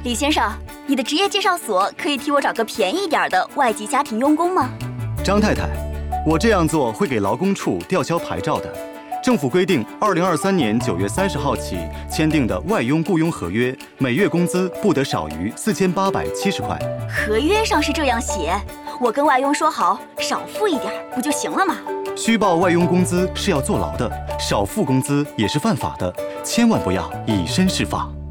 李先生，你的职业介绍所可以替我找个便宜点的外籍家庭佣工吗？ 张太太，我这样做会给劳工处吊销牌照的。政府规定，2023年9月30号起签订的外佣雇佣合约，每月工资不得少于4870块。 合约上是这样写，我跟外佣说好，少付一点不就行了吗？ 虚报外佣工资是要坐牢的，少付工资也是犯法的，千万不要以身试法。